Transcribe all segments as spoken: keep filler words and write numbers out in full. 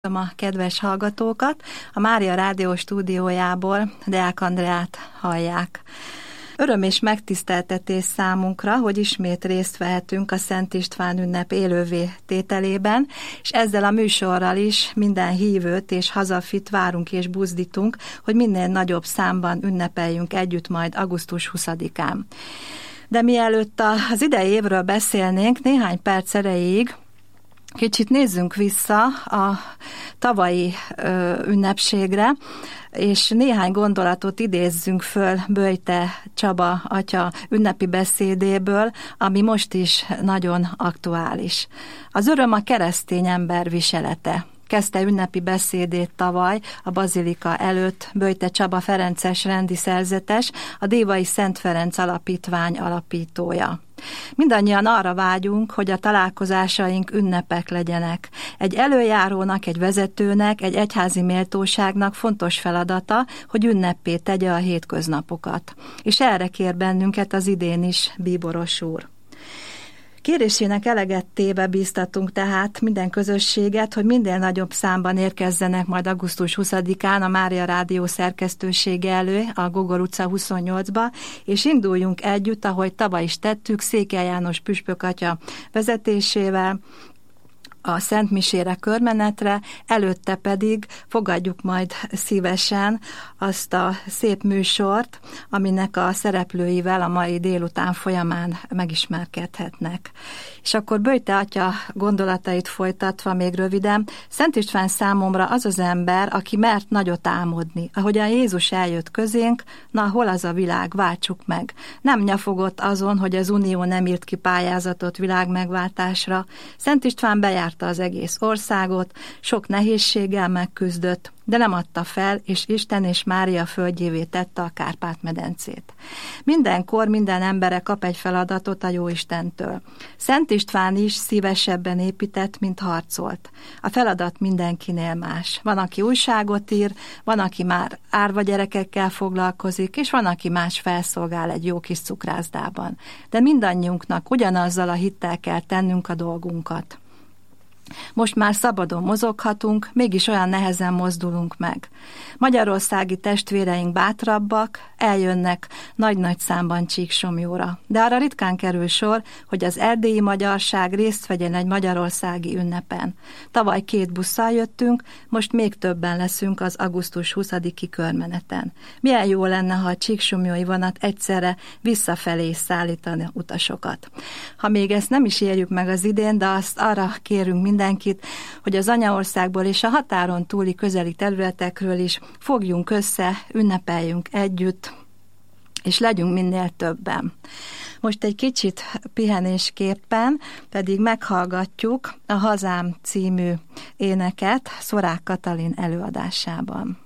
a kedves hallgatókat. A Mária Rádió stúdiójából Deák Andreát hallják. Öröm és megtiszteltetés számunkra, hogy ismét részt vehetünk a Szent István ünnep élővé tételében, és ezzel a műsorral is minden hívőt és hazafit várunk és buzdítunk, hogy minél nagyobb számban ünnepeljünk együtt majd augusztus huszadikán. De mielőtt az idei évről beszélnénk, néhány perc erejéig kicsit nézzünk vissza a tavalyi ö, ünnepségre, és néhány gondolatot idézzünk föl Böjte Csaba atya ünnepi beszédéből, ami most is nagyon aktuális. Az öröm a keresztény ember viselete. Kezdte ünnepi beszédét tavaly a bazilika előtt Böjte Csaba ferences rendi szerzetes, a Dévai Szent Ferenc Alapítvány alapítója. Mindannyian arra vágyunk, hogy a találkozásaink ünnepek legyenek. Egy előjárónak, egy vezetőnek, egy egyházi méltóságnak fontos feladata, hogy ünneppé tegye a hétköznapokat. És erre kér bennünket az idén is Bíboros úr. Kérésének eleget téve bíztatunk tehát minden közösséget, hogy minél nagyobb számban érkezzenek majd augusztus huszadikán a Mária Rádió szerkesztősége elő a Gogor utca huszonnyolcba, és induljunk együtt, ahogy tavaly is tettük, Székely János püspök atya vezetésével, a Szent Misére körmenetre, előtte pedig fogadjuk majd szívesen azt a szép műsort, aminek a szereplőivel a mai délután folyamán megismerkedhetnek. És akkor Böjte atya gondolatait folytatva még röviden, Szent István számomra az az ember, aki mert nagyot álmodni. Ahogyan Jézus eljött közénk, na hol az a világ, váltsuk meg. Nem nyafogott azon, hogy az Unió nem írt ki pályázatot világmegváltásra. Szent István bejárta az egész országot, sok nehézséggel megküzdött, de nem adta fel, és Isten és Mária földjévé tette a Kárpát-medencét. Mindenkor minden embere kap egy feladatot a Jóistentől. Szent István is szívesebben épített, mint harcolt. A feladat mindenkinél más. Van, aki újságot ír, van, aki már árva gyerekekkel foglalkozik, és van, aki más felszolgál egy jó kis cukrászdában. De mindannyiunknak ugyanazzal a hittel kell tennünk a dolgunkat. Most már szabadon mozoghatunk, mégis olyan nehezen mozdulunk meg. Magyarországi testvéreink bátrabbak, eljönnek nagy-nagy számban Csíksomlyóra. De arra ritkán kerül sor, hogy az erdélyi magyarság részt vegyen egy magyarországi ünnepen. Tavaly két busszal jöttünk, most még többen leszünk az augusztus huszadiki körmeneten. Milyen jó lenne, ha a csíksomlyói vonat egyszerre visszafelé szállítani utasokat. Ha még ezt nem is érjük meg az idén, de azt arra kérünk mindenkit, hogy az anyaországból és a határon túli közeli területekről is fogjunk össze, ünnepeljünk együtt, és legyünk minél többen. Most egy kicsit pihenésképpen pedig meghallgatjuk a Hazám című éneket Szorák Katalin előadásában.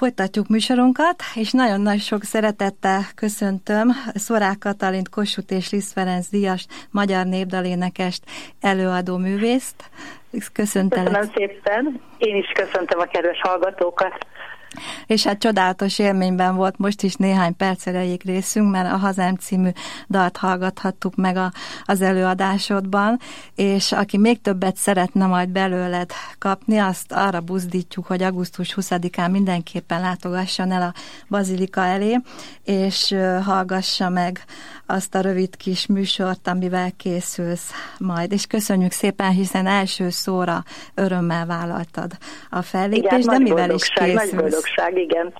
Folytatjuk műsorunkat, és nagyon nagy sok szeretettel köszöntöm Szorák Katalint, Kossuth és Liszt Ferenc díjas magyar népdalénekest, előadó művészt. Köszöntelek. Köszönöm szépen, én is köszöntöm a kedves hallgatókat. És hát csodálatos élményben volt most is néhány perc erejéig részünk, mert a Hazám című dalt hallgathattuk meg a, az előadásodban, és aki még többet szeretne majd belőled kapni, azt arra buzdítjuk, hogy augusztus huszadikán mindenképpen látogasson el a Bazilika elé, és hallgassa meg azt a rövid kis műsort, amivel készülsz majd. És köszönjük szépen, hiszen első szóra örömmel vállaltad a fellépést, de mivel is készülsz? Igen.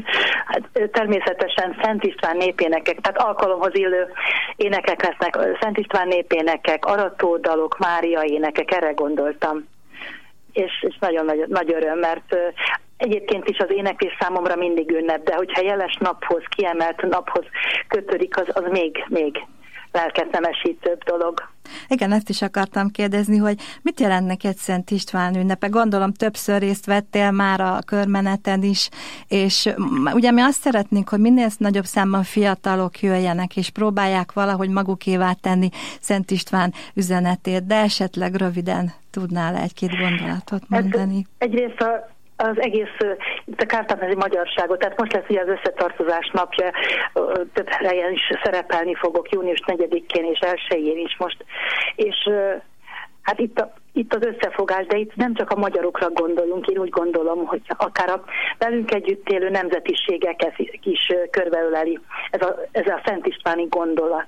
Hát, természetesen Szent István népénekek, tehát alkalomhoz illő énekek lesznek, Szent István népénekek, aratódalok, Mária énekek, erre gondoltam. És, és nagyon nagy, nagy öröm, mert egyébként is az éneklés számomra mindig ünnep, de hogyha jeles naphoz, kiemelt naphoz kötődik, az, az még, még lelket nemesítőbb dolog. Igen, ezt is akartam kérdezni, hogy mit jelent neked Szent István ünnepe? Gondolom többször részt vettél már a körmeneten is, és ugye mi azt szeretnénk, hogy minél nagyobb számban fiatalok jöjjenek, és próbálják valahogy magukévá tenni Szent István üzenetét, de esetleg röviden tudnál egy-két gondolatot mondani? Ez egyrészt a az egész, itt a kártánezi magyarságot, tehát most lesz ugye az összetartozás napja, több helyen is szerepelni fogok, június negyedikén és elsején is most, és hát itt, a, itt az összefogás, de itt nem csak a magyarokra gondolunk, én úgy gondolom, hogy akár a velünk együtt élő nemzetiségeket is körbeöleli ez a, ez a Szent Istváni gondolat.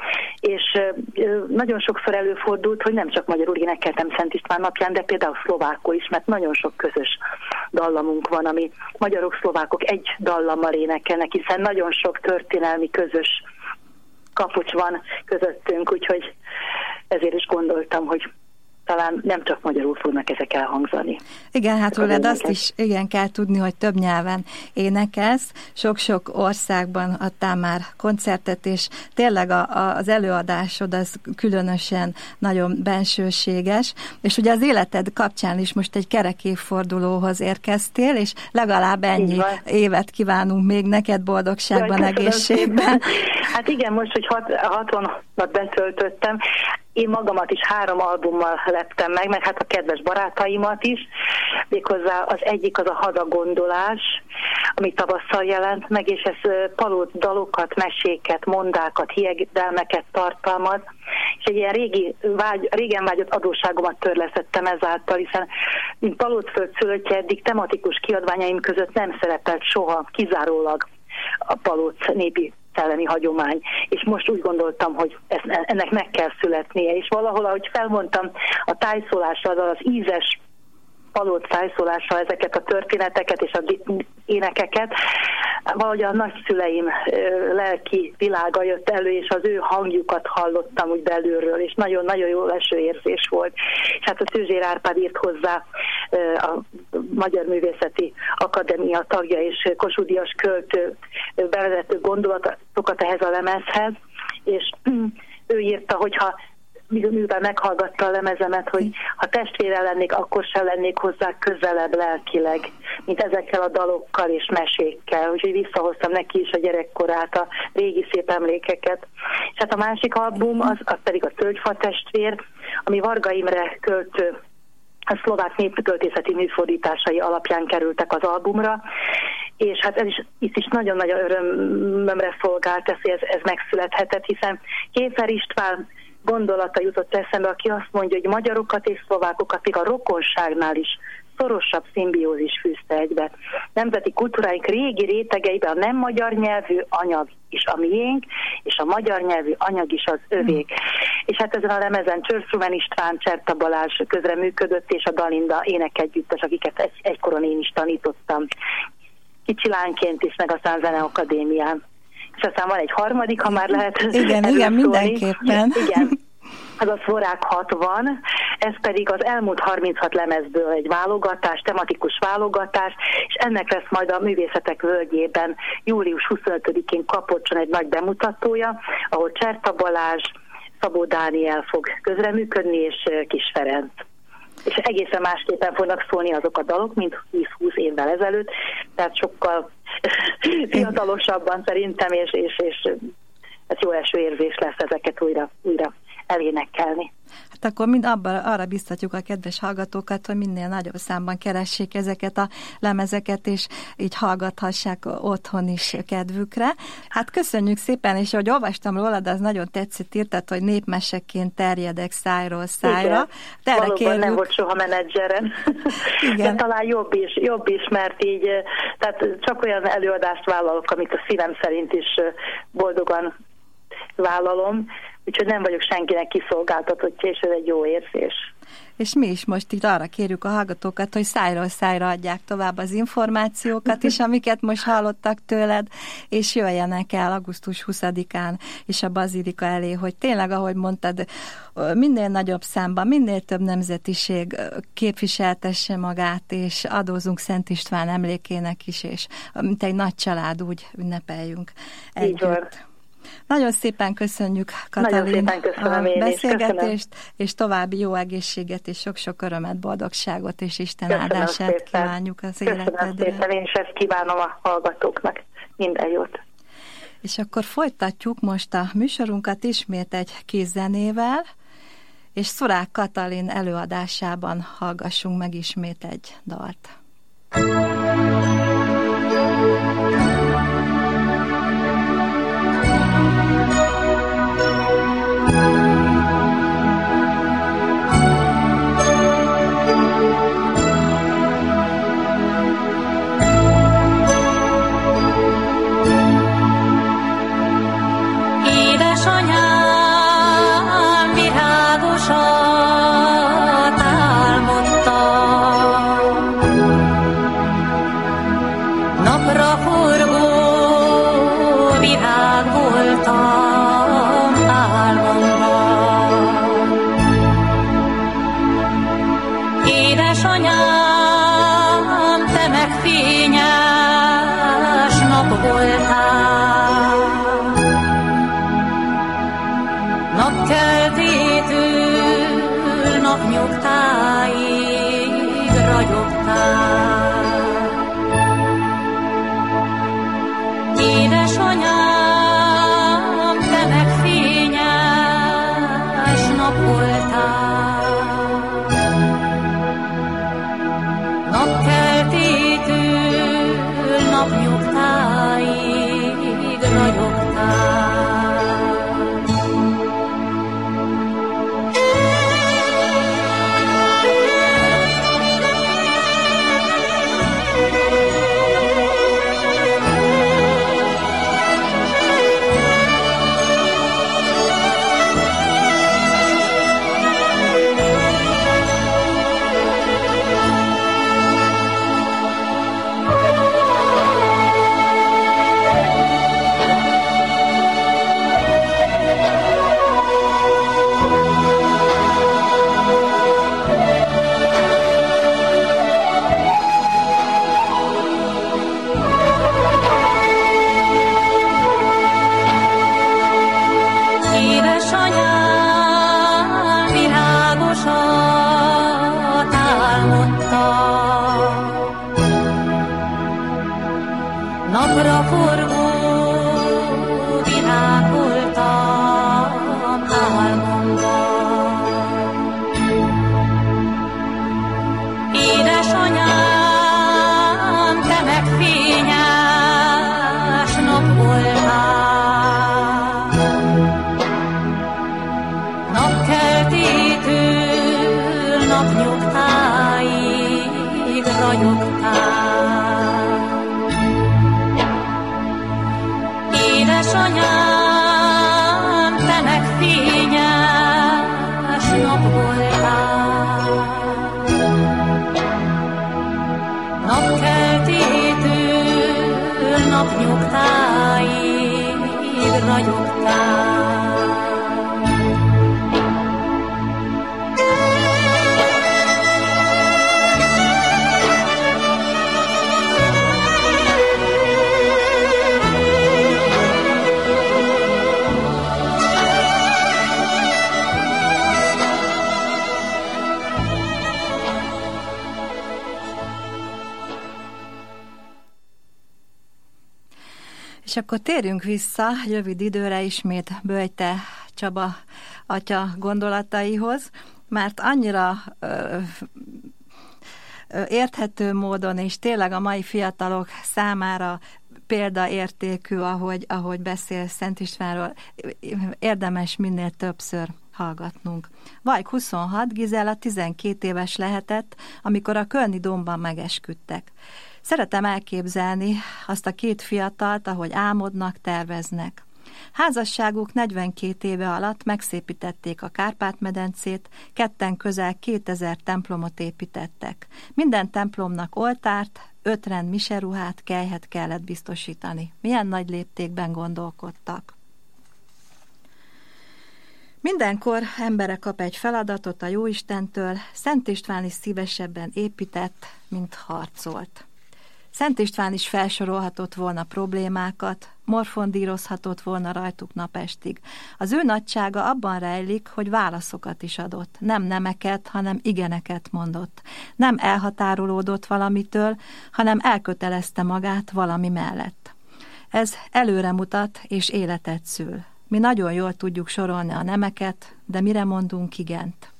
És nagyon sokszor előfordult, hogy nem csak magyarul énekeltem Szent István napján, de például szlovákul is, mert nagyon sok közös dallamunk van, ami magyarok, szlovákok egy dallammal énekelnek, hiszen nagyon sok történelmi közös kapocs van közöttünk, úgyhogy ezért is gondoltam, hogy talán nem csak magyarul fognak ezek elhangzani. Igen, hát rólad azt is igen kell tudni, hogy több nyelven énekelsz. Sok-sok országban adtál már koncertet, és tényleg a, a, az előadásod az különösen nagyon bensőséges, és ugye az életed kapcsán is most egy kerek évfordulóhoz érkeztél, és legalább ennyi évet kívánunk még neked boldogságban, Jaj, egészségben. Hát igen, most, hogy hat, hatvanat betöltöttem, én magamat is három albummal leptem meg, meg hát a kedves barátaimat is, méghozzá az egyik az a Hadagondolás, ami tavasszal jelent meg, és ez palóc dalokat, meséket, mondákat, hiedelmeket tartalmaz, és egy ilyen régi, vágy, régen vágyott adósságomat törlesztettem ezáltal, hiszen mint Palócföld szülöttje eddig tematikus kiadványaim között nem szerepelt soha, kizárólag a palóc népi szellemi hagyomány, és most úgy gondoltam, hogy ennek meg kell születnie, és valahol, ahogy felmondtam a tájszólással, az ízes palóc tájszólással ezeket a történeteket és az énekeket, valahogy a nagyszüleim lelki világa jött elő, és az ő hangjukat hallottam úgy belülről, és nagyon-nagyon jó leső érzés volt. És hát a Szőzsér Árpád írt hozzá a Magyar Művészeti Akadémia tagja és Kossuth díjas költő bevezető gondolatokat ehhez a lemezhez, és ő írta, hogyha mivel meghallgatta a lemezemet, hogy ha testvére lennék, akkor sem lennék hozzá közelebb lelkileg, mint ezekkel a dalokkal és mesékkel. Úgyhogy visszahoztam neki is a gyerekkorát, a régi szép emlékeket. És hát a másik album, az, az pedig a Tölgyfa testvér, ami Varga Imre költő, a szlovák népköltészeti műfordításai alapján kerültek az albumra, és hát ez is, itt is nagyon-nagyon örömömre szolgált ez, ez, ez megszülethetett, hiszen Kéfer István gondolata jutott eszembe, aki azt mondja, hogy magyarokat és szlovákokat még a rokonságnál is szorosabb szimbiózis fűzte egybe. Nemzeti kultúráink régi rétegeiben a nem magyar nyelvű anyag is a miénk, és a magyar nyelvű anyag is az övék. Mm. És hát ezen a lemezen Csörszrumen István, Cserta Balázs közreműködött, és a Dalinda énekegyüttes, akiket egy, egykoron én is tanítottam. Kicsi lányként is, meg aztán Zeneakadémián. És aztán van egy harmadik, ha már lehet. Igen, igen, mindenképpen. Igen, az a Szvorák hatvan, ez pedig az elmúlt harminchat lemezből egy válogatás, tematikus válogatás, és ennek lesz majd a Művészetek Völgyében július huszonötödikén Kapocson egy nagy bemutatója, ahol Cserta Balázs, Szabó Dániel fog közreműködni, és Kis Ferenc. és egészen másképpen fognak szólni azok a dalok, mint húsz-húsz évvel ezelőtt, tehát sokkal fiatalosabban szerintem, és, és, és ez jó első érzés lesz ezeket újra, újra elénekelni. Hát akkor mind abba, arra biztatjuk a kedves hallgatókat, hogy minél nagyobb számban keressék ezeket a lemezeket, és így hallgathassák otthon is kedvükre. Hát köszönjük szépen, és ahogy olvastam rólad, az nagyon tetszett, írtad, hogy népmeseként terjedek szájról szájra. Igen, valóban kérjük... nem volt soha menedzserem. Igen. De talán jobb is, jobb is, mert így, tehát csak olyan előadást vállalok, amit a szívem szerint is boldogan vállalom, úgyhogy nem vagyok senkinek kiszolgáltatottja, és ez egy jó érzés. És mi is most itt arra kérjük a hallgatókat, hogy szájról szájra adják tovább az információkat is, amiket most hallottak tőled, és jöjjenek el augusztus huszadikán is a bazilika elé, hogy tényleg, ahogy mondtad, minél nagyobb számban, minél több nemzetiség képviseltesse magát, és adózunk Szent István emlékének is, és mint egy nagy család úgy ünnepeljünk együtt. Nagyon szépen köszönjük, Katalin, szépen a beszélgetést, és további jó egészséget, és sok-sok örömet, boldogságot, és Isten köszönöm áldását szépen. Kívánjuk az köszönöm életedre. Szépen, én is ezt kívánom a hallgatóknak. Minden jót. És akkor folytatjuk most a műsorunkat ismét egy kis zenével, és Szurák Katalin előadásában hallgassunk meg ismét egy dalt. Édesanyám virágosat álmodtam, napra forgó virág voltam álmomban. Édesanyám, te meg fényes nap voltál, napkeltétől napnyugtáig ragyogtál. Édesanyám, te meg fényes nap voltál, napkeltétől napnyugtáig ragyogtál. Napra forgó virág voltam álmomban. Édesanyám, te meg fényes nap voltál, napkeltétől napnyugtáig ragyogtál. Édesanyám, te meg fényes nap voltál, napkeltétől napnyugtáig ragyogtál. És akkor térjünk vissza rövid időre ismét Böjte Csaba atya gondolataihoz, mert annyira ö, ö, érthető módon, és tényleg a mai fiatalok számára példaértékű, ahogy, ahogy beszél Szent Istvánról, érdemes minél többször hallgatnunk. Vajk huszonhat, Gizella tizenkét éves lehetett, amikor a kölni dómban megesküdtek. Szeretem elképzelni azt a két fiatalt, ahogy álmodnak, terveznek. Házasságuk negyvenkét éve alatt megszépítették a Kárpát-medencét, ketten közel kétezer templomot építettek. Minden templomnak oltárt, öt rend miseruhát, kelyhet kellett biztosítani. Milyen nagy léptékben gondolkodtak. Mindenkor embere kap egy feladatot a Jóistentől, Szent István is szívesebben épített, mint harcolt. Szent István is felsorolhatott volna problémákat, morfondírozhatott volna rajtuk napestig. Az ő nagysága abban rejlik, hogy válaszokat is adott. Nem nemeket, hanem igeneket mondott. Nem elhatárolódott valamitől, hanem elkötelezte magát valami mellett. Ez előre mutat és életet szül. Mi nagyon jól tudjuk sorolni a nemeket, de mire mondunk igent?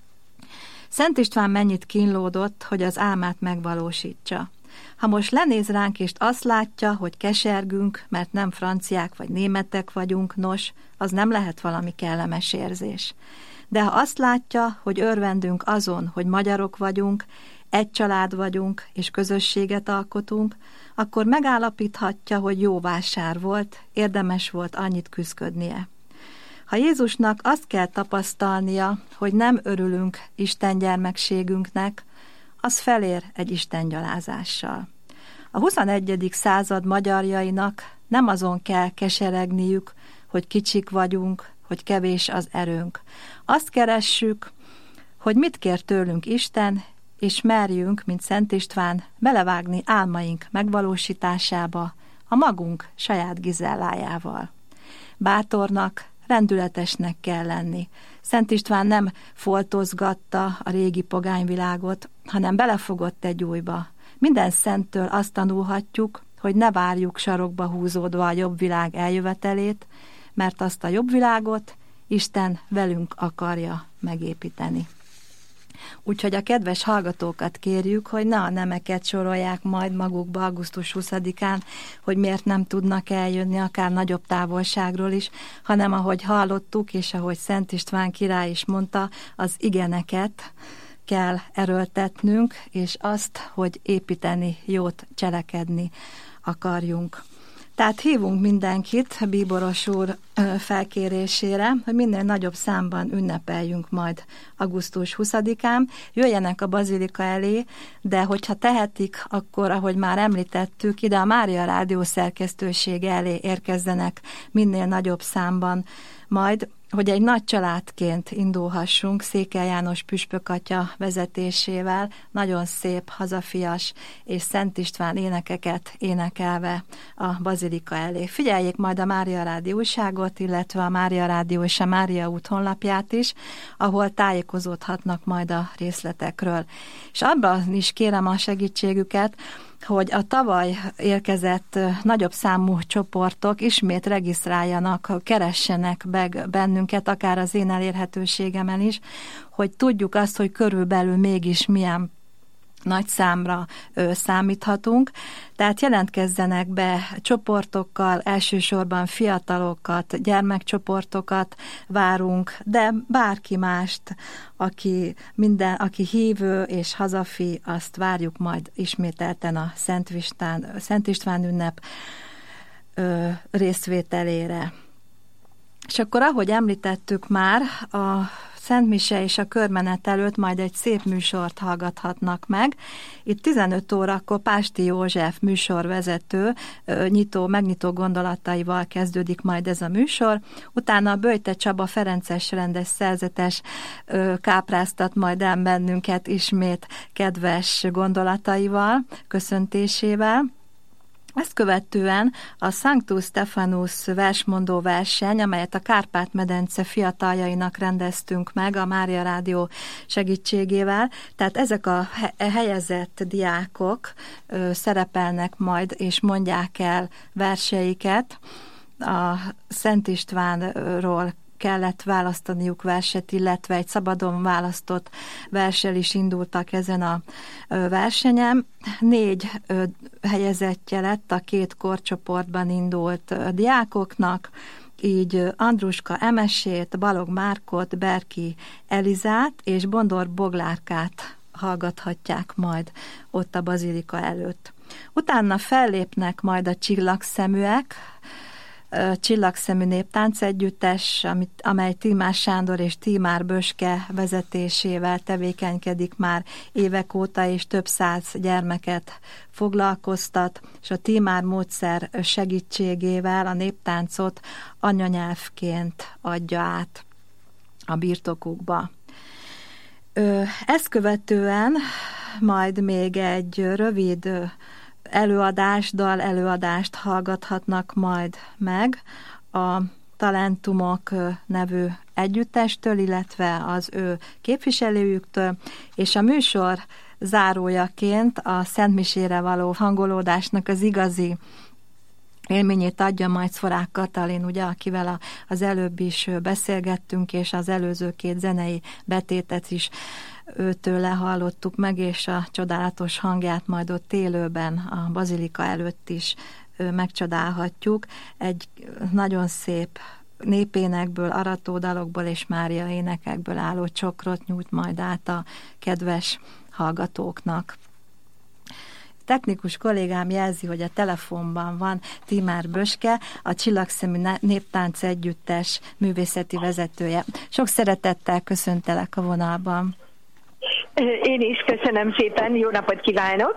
Szent István mennyit kínlódott, hogy az álmát megvalósítsa. Ha most lenéz ránk, és azt látja, hogy kesergünk, mert nem franciák vagy németek vagyunk, nos, az nem lehet valami kellemes érzés. De ha azt látja, hogy örvendünk azon, hogy magyarok vagyunk, egy család vagyunk, és közösséget alkotunk, akkor megállapíthatja, hogy jó vásár volt, érdemes volt annyit küszködnie. Ha Jézusnak azt kell tapasztalnia, hogy nem örülünk Isten gyermekségünknek, az felér egy istengyalázással. A huszonegyedik század magyarjainak nem azon kell keseregniük, hogy kicsik vagyunk, hogy kevés az erőnk. Azt keressük, hogy mit kér tőlünk Isten, és merjünk, mint Szent István, belevágni álmaink megvalósításába a magunk saját Gizellájával. Bátornak, rendületesnek kell lenni. Szent István nem foltozgatta a régi pogányvilágot, hanem belefogott egy újba. Minden szenttől azt tanulhatjuk, hogy ne várjuk sarokba húzódva a jobb világ eljövetelét, mert azt a jobb világot Isten velünk akarja megépíteni. Úgyhogy a kedves hallgatókat kérjük, hogy ne a nemeket sorolják majd magukba augusztus huszadikán, hogy miért nem tudnak eljönni akár nagyobb távolságról is, hanem ahogy hallottuk, és ahogy Szent István király is mondta, az igeneket kell erőltetnünk, és azt, hogy építeni, jót cselekedni akarjunk. Tehát hívunk mindenkit Bíboros úr felkérésére, hogy minél nagyobb számban ünnepeljünk majd augusztus huszadikán. Jöjjenek a bazilika elé, de hogyha tehetik, akkor, ahogy már említettük, ide a Mária Rádió szerkesztősége elé érkezzenek minél nagyobb számban majd, hogy egy nagy családként indulhassunk Székely János püspök atya vezetésével, nagyon szép, hazafias és Szent István énekeket énekelve a bazilika elé. Figyeljék majd a Mária Rádió újságot, illetve a Mária Rádió és a Mária út honlapját is, ahol tájékozódhatnak majd a részletekről. És abban is kérem a segítségüket, hogy a tavaly érkezett nagyobb számú csoportok ismét regisztráljanak, keressenek meg bennünket, akár az én elérhetőségemen is, hogy tudjuk azt, hogy körülbelül mégis milyen nagy számra ö, számíthatunk. Tehát jelentkezzenek be csoportokkal, elsősorban fiatalokat, gyermekcsoportokat várunk, de bárki mást, aki, minden, aki hívő és hazafi, azt várjuk majd ismételten a Szent István, Szent István ünnep ö, részvételére. És akkor, ahogy említettük már, a Szent Mise és a körmenet előtt majd egy szép műsort hallgathatnak meg. Itt tizenöt órakor Pásti József műsorvezető nyitó, megnyitó gondolataival kezdődik majd ez a műsor. Utána a Böjte Csaba Ferences rendes szerzetes kápráztat majd el bennünket ismét kedves gondolataival, köszöntésével. Ezt követően a Sanctus Stephanus versmondó verseny, amelyet a Kárpát-medence fiataljainak rendeztünk meg a Mária Rádió segítségével. Tehát ezek a helyezett diákok szerepelnek majd és mondják el verseiket. A Szent Istvánról kellett választaniuk verset, illetve egy szabadon választott verssel is indultak ezen a versenyen. Négy helyezettje lett a két korcsoportban indult diákoknak, így Andruska Emesét, Balog Márkot, Berki Elizát és Bondor Boglárkát hallgathatják majd ott a bazilika előtt. Utána fellépnek majd a Csillagszeműek, Csillagszemű néptánc együttes, amit, amely Tímár Sándor és Tímár Böske vezetésével tevékenykedik már évek óta, és több száz gyermeket foglalkoztat, és a Tímár módszer segítségével a néptáncot anyanyelvként adja át a birtokukba. Ezt követően majd még egy rövid előadást, dal előadást hallgathatnak majd meg a Talentumok nevű együttestől, illetve az ő képviselőjüktől, és a műsor zárójaként a szentmisére való hangolódásnak az igazi élményét adja majd Szvorák Katalin, ugye, akivel a, az előbb is beszélgettünk, és az előző két zenei betétet is őtől hallottuk meg, és a csodálatos hangját majd ott élőben a bazilika előtt is megcsodálhatjuk. Egy nagyon szép népénekből, aratódalokból és Mária énekekből álló csokrot nyújt majd át a kedves hallgatóknak. Technikus kollégám jelzi, hogy a telefonban van Tímár Böske, a Csillagszemű néptánc együttes művészeti vezetője. Sok szeretettel köszöntelek a vonalban. Én is köszönöm szépen, jó napot kívánok!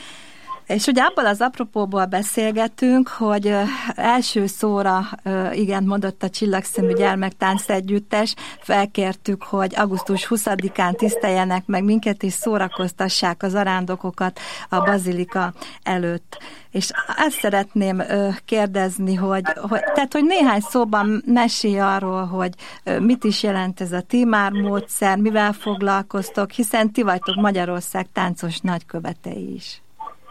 És ugye abból az apropóból beszélgetünk, hogy első szóra igen mondott a Csillagszemű gyermektánc együttes, felkértük, hogy augusztus huszadikán tiszteljenek meg minket, és szórakoztassák az arándokokat a bazilika előtt. És ezt szeretném kérdezni, hogy, hogy, tehát, hogy néhány szóban mesélj arról, hogy mit is jelent ez a Tímár módszer, mivel foglalkoztok, hiszen ti vagytok Magyarország táncos nagykövetei is.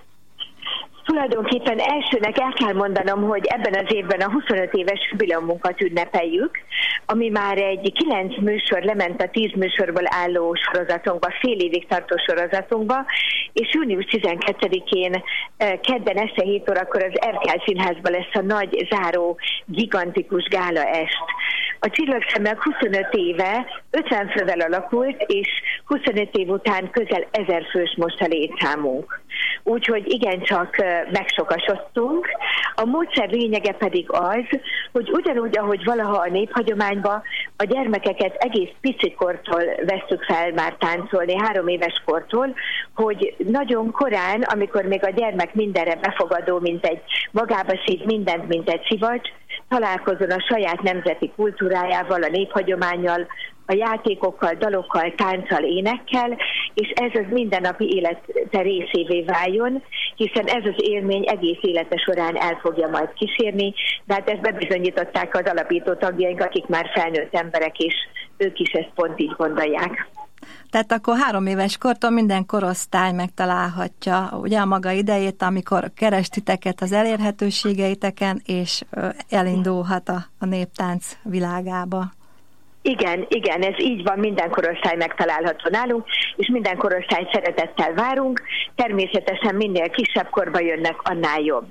Tulajdonképpen elsőnek el kell mondanom, hogy ebben az évben a huszonöt éves jubileumunkat ünnepeljük, ami már egy kilenc műsor lement a tíz műsorból álló sorozatunkba, fél évig tartó sorozatunkba, és június tizenkettedikén kedden este hét órakor az Erkel Színházban lesz a nagy, záró, gigantikus gálaest. A Csillagszeműek huszonöt éve ötven fővel alakult, és huszonöt év után közel ezer fős most a létszámunk. Úgyhogy igencsak megsokasodtunk. A módszer lényege pedig az, hogy ugyanúgy, ahogy valaha a néphagyományban a gyermekeket egész picikortól vesszük fel már táncolni, három éves kortól, hogy nagyon korán, amikor még a gyermek mindenre befogadó, mint egy magába szív mindent, mint egy szivacs, találkozon a saját nemzeti kultúrájával, a néphagyománnyal, a játékokkal, dalokkal, tánccal, énekkel, és ez az mindennapi élete részévé váljon, hiszen ez az élmény egész élete során el fogja majd kísérni, de hát ezt bebizonyították az alapító tagjaink, akik már felnőtt emberek, és ők is ezt pont így gondolják. Tehát akkor három éves kortól minden korosztály megtalálhatja ugye a maga idejét, amikor keres titeket az elérhetőségeiteken, és elindulhat a, a néptánc világába. Igen, igen, ez így van, minden korosztály megtalálható nálunk, és minden korosztály szeretettel várunk, természetesen minél kisebb korba jönnek, annál jobb.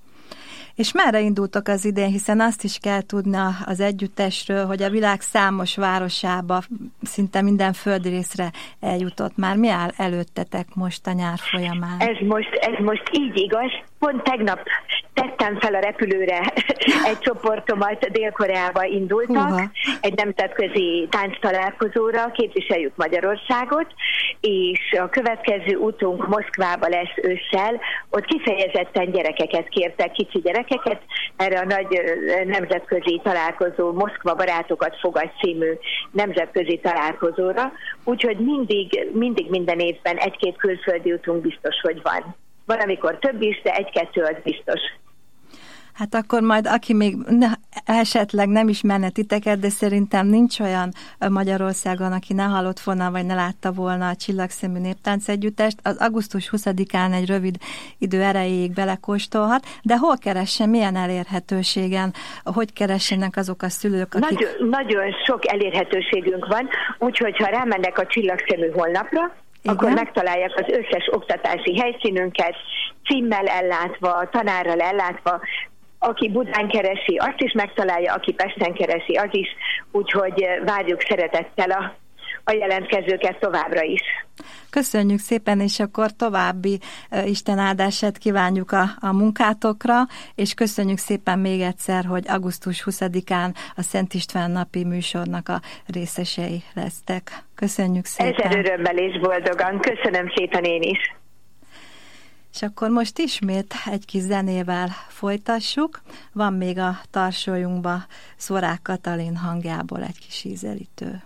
És merre indultok az idén, hiszen azt is kell tudni az együttesről, hogy a világ számos városába, szinte minden földrészre eljutott. Már mi áll előttetek most a nyár folyamán? Ez most, ez most így igaz. Pont tegnap tettem fel a repülőre egy csoportomat, Dél-Koreába indultak, Húha. egy nemzetközi tánctalálkozóra, képviseljük Magyarországot, és a következő útunk Moszkvába lesz ősszel, ott kifejezetten gyerekeket kértek, kicsi gyerekeket, erre a nagy nemzetközi találkozó, Moszkva barátokat fogad című nemzetközi találkozóra, úgyhogy mindig, mindig minden évben egy-két külföldi útunk biztos, hogy van. valamikor több is, de egy-kettő az biztos. Hát akkor majd, aki még ne, esetleg nem ismerne titeket, de szerintem nincs olyan Magyarországon, aki ne hallott volna, vagy ne látta volna a Csillagszemű Néptánc Együttest, az augusztus huszadikán egy rövid idő erejéig belekóstolhat, de hol keressen, milyen elérhetőségen, hogy keressenek azok a szülők, akik... Nagyon, nagyon sok elérhetőségünk van, úgyhogy ha rámennek a Csillagszemű honlapra, igen, akkor megtalálják az összes oktatási helyszínünket, címmel ellátva, tanárral ellátva. Aki Budán keresi, azt is megtalálja, aki Pesten keresi, az is. Úgyhogy várjuk szeretettel a, a jelentkezőket továbbra is. Köszönjük szépen, és akkor további uh, Isten áldását kívánjuk a, a munkátokra, és köszönjük szépen még egyszer, hogy augusztus huszadikán a Szent István napi műsornak a részesei lesztek. Köszönjük szépen. Ezer örömmel és boldogan. Köszönöm szépen én is. És akkor most ismét egy kis zenével folytassuk. Van még a tarsolyunkba Szvorák Katalin hangjából egy kis ízelítő.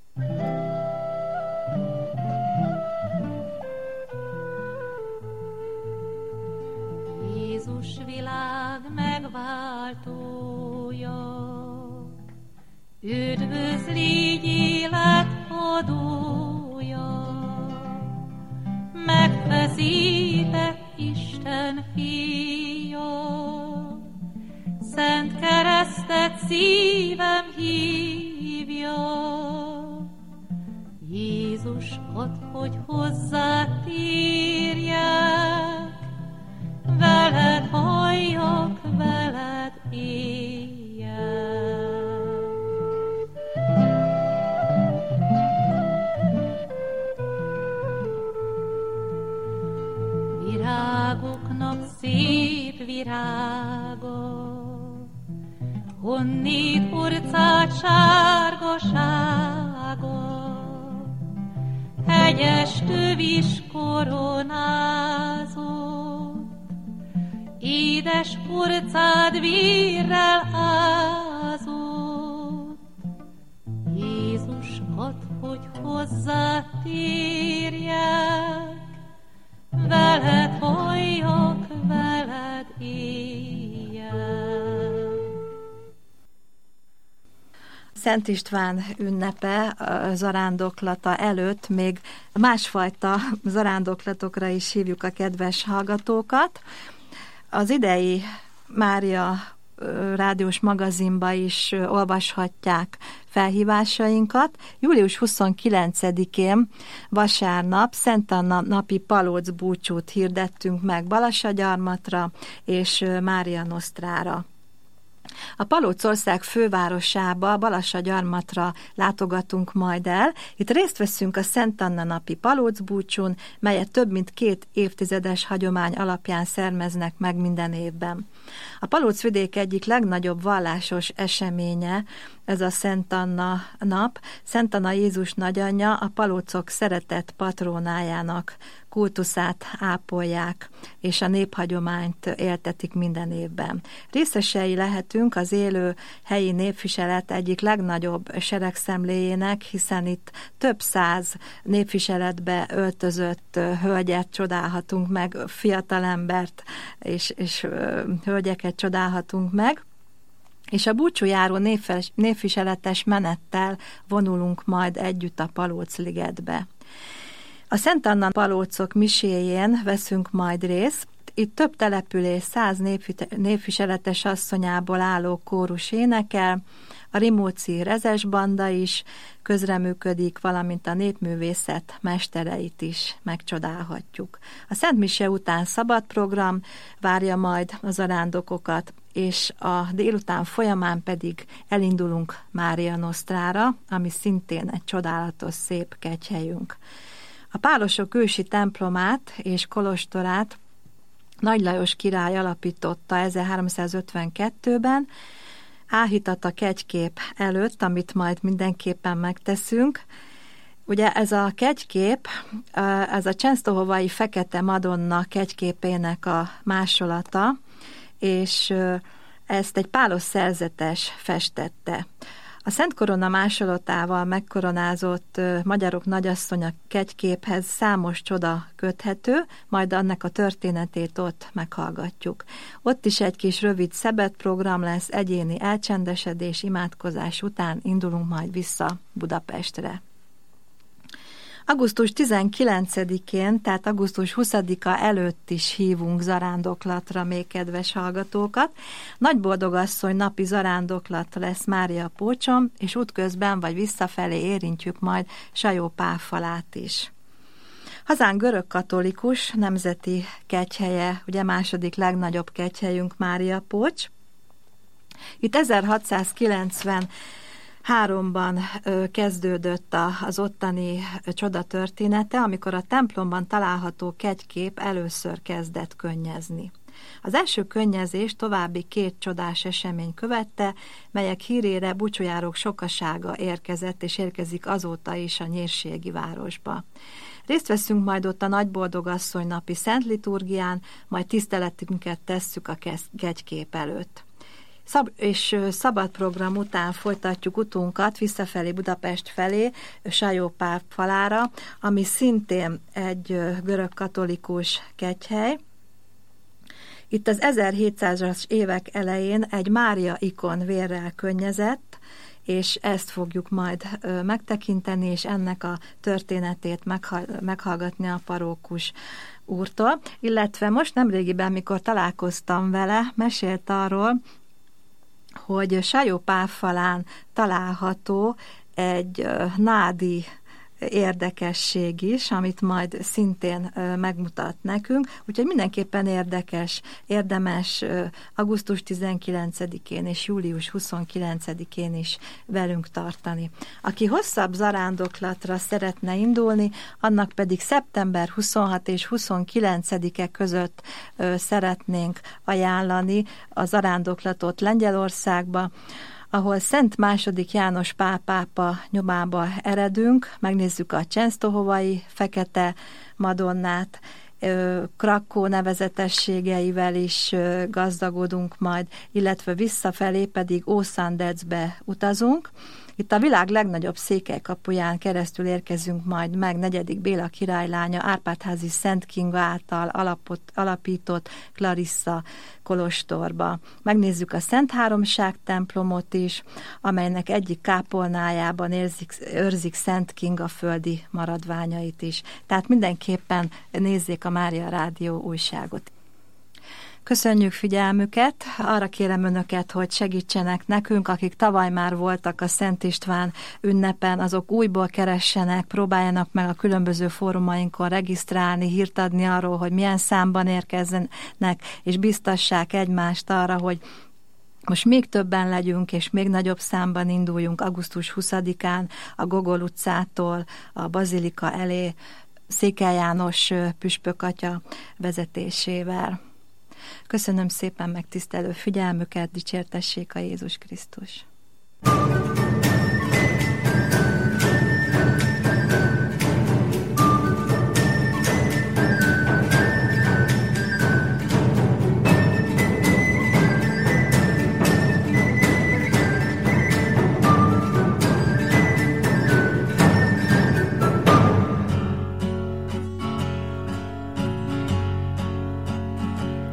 Jézus világ megváltója, üdvözlégy életadója, megfeszített Isten fia, szent keresztet szívem hívja. Jézus add, hogy hozzá térjek, veled halljak, veled éljek. Virágoknak szép virága, honnét orcát sárgasága, hegyes tövis koronázott, édes orcád vérrel ázott. Jézus add, hogy hozzá térjek, veled halljak, veled éljek. Szent István ünnepe, a zarándoklata előtt még másfajta zarándoklatokra is hívjuk a kedves hallgatókat. Az idei Mária rádiós magazinba is olvashatják felhívásainkat. július huszonkilencedikén vasárnap Szent Anna napi palóc búcsút hirdettünk meg Balassagyarmatra és Mária Nosztrára. A Palócország fővárosába, Balassagyarmatra látogatunk majd el. Itt részt veszünk a Szent Anna napi palócbúcsún, melyet több mint két évtizedes hagyomány alapján szerveznek meg minden évben. A Palócvidék egyik legnagyobb vallásos eseménye ez a Szent Anna nap. Szent Anna Jézus nagyanyja a palócok szeretett patrónájának kultuszát ápolják, és a néphagyományt éltetik minden évben. Részesei lehetünk az élő helyi népviselet egyik legnagyobb seregszemléjének, hiszen itt több száz népviseletbe öltözött hölgyet csodálhatunk meg, fiatalembert és, és hölgyeket csodálhatunk meg, és a búcsújáró népviseletes menettel vonulunk majd együtt a Palócligetbe. A Szent Anna palócok miséjén veszünk majd részt. Itt több település száz népviseletes asszonyából álló kórus énekel, a Rimóci Rezes banda is közreműködik, valamint a népművészet mestereit is megcsodálhatjuk. A Szent Mise után szabad program várja majd a zarándokokat, és a délután folyamán pedig elindulunk Mária Nosztrára, ami szintén egy csodálatos szép kegyhelyünk. A pálosok ősi templomát és kolostorát Nagy Lajos király alapította ezerháromszázötvenkettőben, áhítat a kegykép előtt, amit majd mindenképpen megteszünk. Ugye ez a kegykép, ez a Csensztohovai Fekete Madonna kegyképének a másolata, és ezt egy pálos szerzetes festette. A Szent Korona másolatával megkoronázott magyarok nagyasszonya kegyképhez számos csoda köthető, majd annak a történetét ott meghallgatjuk. Ott is egy kis rövid szebetprogram lesz, egyéni elcsendesedés, imádkozás után indulunk majd vissza Budapestre. augusztus tizenkilencedikén, tehát augusztus huszadika előtt is hívunk zarándoklatra még kedves hallgatókat. Nagyboldogasszony napi zarándoklat lesz Máriapócson, és útközben vagy visszafelé érintjük majd Sajó Pál falát is. Hazánk görögkatolikus nemzeti kegyhelye, ugye második legnagyobb kegyhelyünk Máriapócs. Itt ezerhatszázkilencven Háromban kezdődött az ottani csoda története, amikor a templomban található kegykép először kezdett könnyezni. Az első könnyezés további két csodás esemény követte, melyek hírére búcsújárók sokasága érkezett, és érkezik azóta is a nyírségi városba. Részt veszünk majd ott a Nagyboldogasszony napi szent liturgián, majd tiszteletünket tesszük a kegykép előtt. Szab- és szabad program után folytatjuk utunkat visszafelé Budapest felé, Sajó Pál falára, ami szintén egy görögkatolikus kegyhely. Itt az ezerhétszázas évek elején egy Mária ikon vérrel könnyezett, és ezt fogjuk majd megtekinteni, és ennek a történetét meghallgatni a parókus úrtól. Illetve most nemrégiben, mikor találkoztam vele, mesélt arról, hogy Sajó Pál falán található egy nádi érdekesség is, amit majd szintén megmutat nekünk, úgyhogy mindenképpen érdekes, érdemes augusztus tizenkilencedikén és július huszonkilencedikén is velünk tartani. Aki hosszabb zarándoklatra szeretne indulni, annak pedig szeptember huszonhatodika és huszonkilencedike között szeretnénk ajánlani a zarándoklatot Lengyelországba, ahol Szent második János Pál pápa nyomába eredünk, megnézzük a Csensztohovai Fekete Madonnát, Krakó nevezetességeivel is gazdagodunk majd, illetve visszafelé pedig Ószandecbe utazunk. Itt a világ legnagyobb székelykapuján keresztül érkezünk majd meg negyedik Béla királylánya Árpádházi Szent Kinga által alapot, alapított Clarissa kolostorba. Megnézzük a Szent Háromság templomot is, amelynek egyik kápolnájában érzik, őrzik Szent Kinga földi maradványait is. Tehát mindenképpen nézzék a Mária Rádió újságot. Köszönjük figyelmüket, arra kérem önöket, hogy segítsenek nekünk, akik tavaly már voltak a Szent István ünnepen, azok újból keressenek, próbáljanak meg a különböző fórumainkon regisztrálni, hírt adni arról, hogy milyen számban érkezzenek, és biztassák egymást arra, hogy most még többen legyünk, és még nagyobb számban induljunk augusztus huszadikán a Gogol utcától a Bazilika elé Székely János püspök atya vezetésével. Köszönöm szépen megtisztelő figyelmüket, dicsértessék a Jézus Krisztus!